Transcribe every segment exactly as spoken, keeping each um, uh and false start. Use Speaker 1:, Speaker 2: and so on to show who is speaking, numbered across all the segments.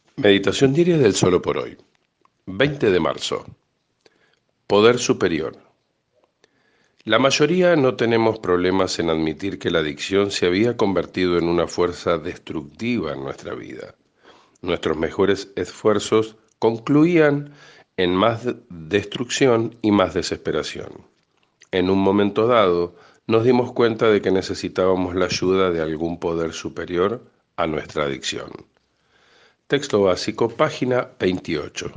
Speaker 1: Meditación diaria del solo por hoy. veinte de marzo. Poder superior. La mayoría no tenemos problemas en admitir que la adicción se había convertido en una fuerza destructiva en nuestra vida. Nuestros mejores esfuerzos concluían en más destrucción y más desesperación. En un momento dado, nos dimos cuenta de que necesitábamos la ayuda de algún poder superior a nuestra adicción. Texto básico, página veintiocho.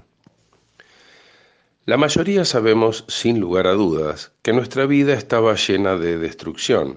Speaker 1: La mayoría sabemos, sin lugar a dudas, que nuestra vida estaba llena de destrucción.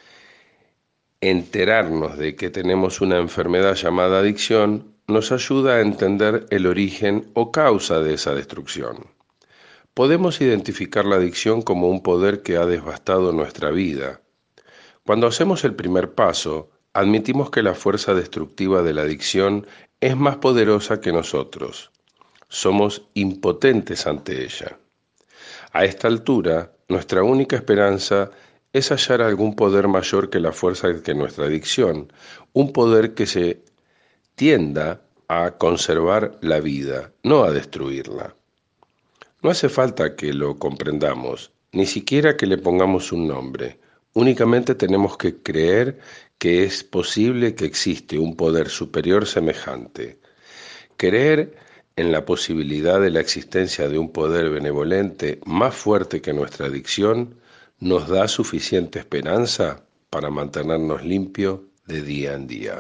Speaker 1: Enterarnos de que tenemos una enfermedad llamada adicción nos ayuda a entender el origen o causa de esa destrucción. Podemos identificar la adicción como un poder que ha devastado nuestra vida. Cuando hacemos el primer paso, admitimos que la fuerza destructiva de la adicción es más poderosa que nosotros. Somos impotentes ante ella. A esta altura, nuestra única esperanza es hallar algún poder mayor que la fuerza que nuestra adicción, un poder que se tienda a conservar la vida, no a destruirla. No hace falta que lo comprendamos, ni siquiera que le pongamos un nombre. Únicamente tenemos que creer que es posible que existe un poder superior semejante. Creer en la posibilidad de la existencia de un poder benevolente más fuerte que nuestra adicción nos da suficiente esperanza para mantenernos limpios de día en día.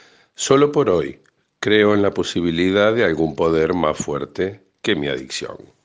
Speaker 1: Solo por hoy creo en la posibilidad de algún poder más fuerte que mi adicción.